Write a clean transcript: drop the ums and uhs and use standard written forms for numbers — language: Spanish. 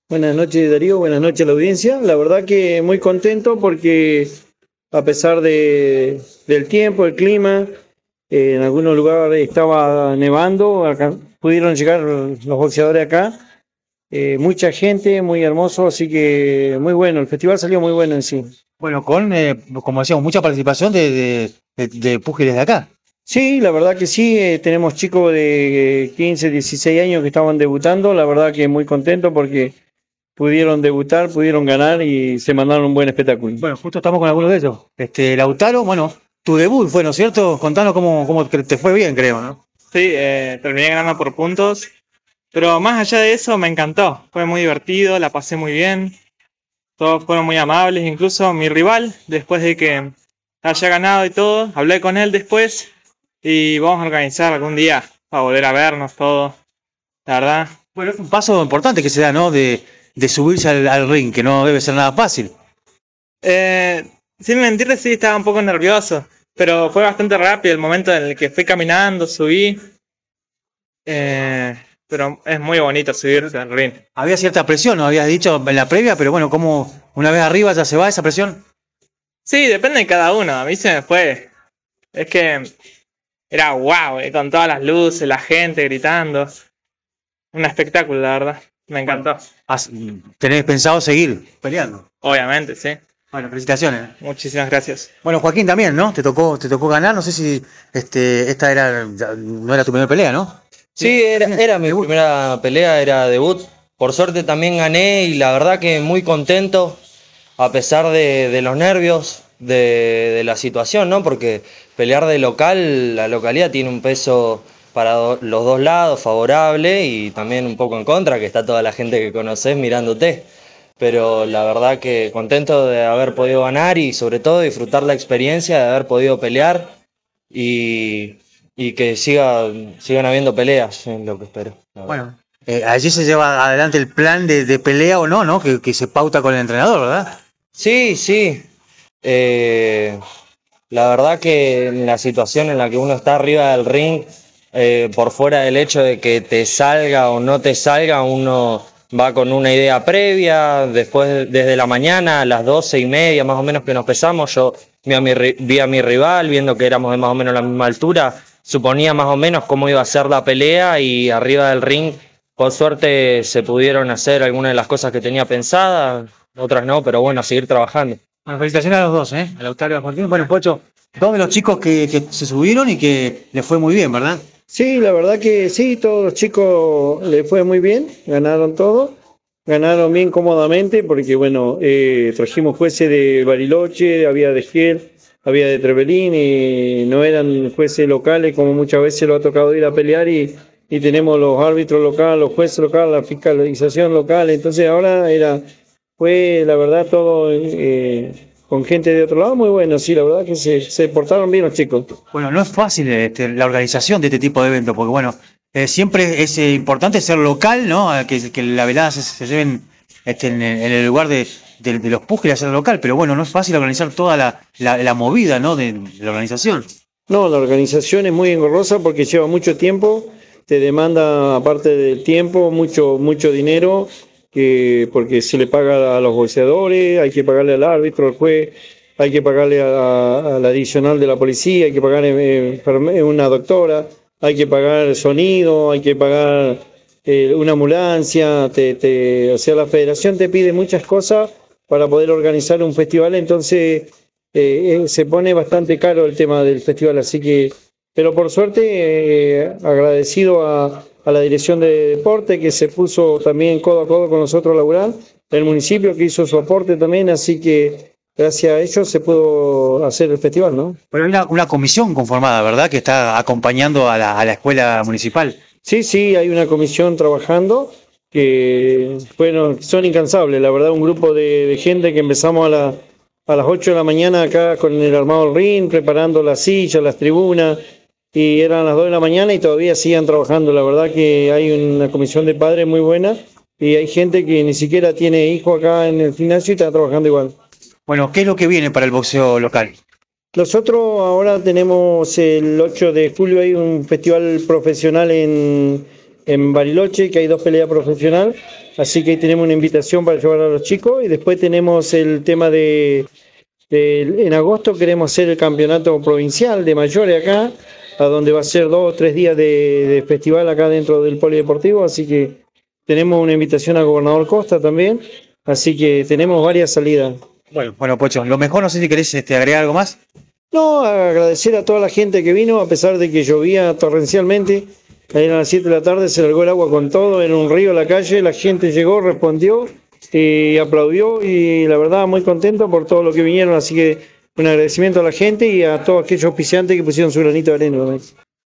Buenas noches, Darío. Buenas noches a la audiencia. La verdad que muy contento porque a pesar del tiempo, el clima, en algunos lugares estaba nevando, acá pudieron llegar los boxeadores acá. Mucha gente, muy hermoso, así que muy bueno. El festival salió muy bueno en sí. Bueno, como decíamos, mucha participación de púgiles de acá. Sí, la verdad que sí, tenemos chicos de 15, 16 años que estaban debutando. La verdad que muy contento porque pudieron debutar, pudieron ganar y se mandaron un buen espectáculo. Bueno, justo estamos con algunos de ellos. Lautaro, bueno, tu debut fue, ¿no es cierto? Contanos cómo te fue bien, creo, ¿no? Sí, terminé ganando por puntos, pero más allá de eso me encantó, fue muy divertido, la pasé muy bien, todos fueron muy amables, incluso mi rival, después de que haya ganado y todo, hablé con él después y vamos a organizar algún día para volver a vernos todos, la verdad. Bueno, es un paso importante que se da, ¿no? De subirse al ring, que no debe ser nada fácil. Sin mentirte, sí, estaba un poco nervioso, pero fue bastante rápido el momento en el que fui caminando, subí, pero es muy bonito subirse al ring. Había cierta presión, ¿no? Habías dicho en la previa, pero bueno, como una vez arriba ya se va esa presión. Sí, depende de cada uno. A mí se me fue. Es que era wow, con todas las luces, la gente gritando. Un espectáculo, la verdad. Me encantó. Has- Tenés pensado seguir peleando. Obviamente, sí. Bueno, felicitaciones. Muchísimas gracias. Bueno, Joaquín también, ¿no? Te tocó ganar. No sé si esta no era tu primera pelea, ¿no? Sí, era mi Debut. primera pelea, era debut. Por suerte también gané y la verdad que muy contento, a pesar de los nervios, de la situación, ¿no? Porque pelear de local, la localidad tiene un peso para los dos lados, favorable y también un poco en contra, que está toda la gente que conoces mirándote. Pero la verdad que contento de haber podido ganar y sobre todo disfrutar la experiencia de haber podido pelear y, y que sigan habiendo peleas, es lo que espero. La verdad. Bueno, allí se lleva adelante el plan de pelea o no, ¿no? Que se pauta con el entrenador, ¿verdad? Sí, sí. Eh, la verdad que en la situación en la que uno está arriba del ring, por fuera del hecho de que te salga o no te salga, uno va con una idea previa. Después, desde la mañana, a las 12:30 más o menos que nos pesamos, yo vi a mi rival, viendo que éramos de más o menos la misma altura, suponía más o menos cómo iba a ser la pelea y arriba del ring, por suerte, se pudieron hacer algunas de las cosas que tenía pensadas, otras no, pero bueno, a seguir trabajando. Bueno, felicitaciones a los dos, ¿eh? A Lautaro y a Joaquín. Bueno, Pocho, dos de los chicos que se subieron y que les fue muy bien, ¿verdad? Sí, la verdad que sí, todos los chicos les fue muy bien, ganaron todo, ganaron bien cómodamente porque bueno, trajimos jueces de Bariloche, había de Esquel, había de Trevelín y no eran jueces locales como muchas veces lo ha tocado ir a pelear y tenemos los árbitros locales, los jueces locales, la fiscalización local, entonces ahora fue la verdad todo con gente de otro lado muy bueno, sí, la verdad que se portaron bien los chicos. Bueno, no es fácil la organización de este tipo de eventos, porque bueno, siempre es importante ser local, ¿no? Que la velada se lleven en el lugar de los púgiles, hacer local, pero bueno, no es fácil organizar toda la movida, ¿no? De la organización. No, la organización es muy engorrosa porque lleva mucho tiempo, te demanda, aparte del tiempo, mucho dinero, porque se le paga a los boxeadores, hay que pagarle al árbitro, al juez, hay que pagarle a la adicional de la policía, hay que pagar una doctora, hay que pagar sonido, hay que pagar una ambulancia, o sea, la federación te pide muchas cosas para poder organizar un festival, entonces se pone bastante caro el tema del festival, así que, pero por suerte, agradecido a la dirección de deporte que se puso también codo a codo con nosotros a laburar, el municipio que hizo su aporte también, así que gracias a ellos se pudo hacer el festival, ¿no? Pero hay una comisión conformada, ¿verdad? Que está acompañando a la escuela municipal. Sí, sí, hay una comisión trabajando que, bueno, son incansables, la verdad, un grupo de gente que empezamos a las 8 de la mañana acá con el armado del ring, preparando las sillas, las tribunas, y eran las 2 de la mañana y todavía siguen trabajando, la verdad que hay una comisión de padres muy buena y hay gente que ni siquiera tiene hijo acá en el gimnasio y está trabajando igual. Bueno, ¿qué es lo que viene para el boxeo local? Nosotros ahora tenemos el 8 de julio, hay un festival profesional en Bariloche, que hay 2 peleas profesional, así que ahí tenemos una invitación para llevar a los chicos, y después tenemos el tema en agosto queremos hacer el campeonato provincial de mayores acá, a donde va a ser 2 o 3 días de festival acá dentro del polideportivo, así que tenemos una invitación al gobernador Costa también, así que tenemos varias salidas. Bueno, Pocho, lo mejor, no sé si querés agregar algo más. No, agradecer a toda la gente que vino, a pesar de que llovía torrencialmente. Ayer a las 7 de la tarde se largó el agua con todo, en un río a la calle, la gente llegó, respondió y aplaudió, y la verdad muy contento por todo lo que vinieron, así que un agradecimiento a la gente y a todos aquellos auspiciantes que pusieron su granito de arena.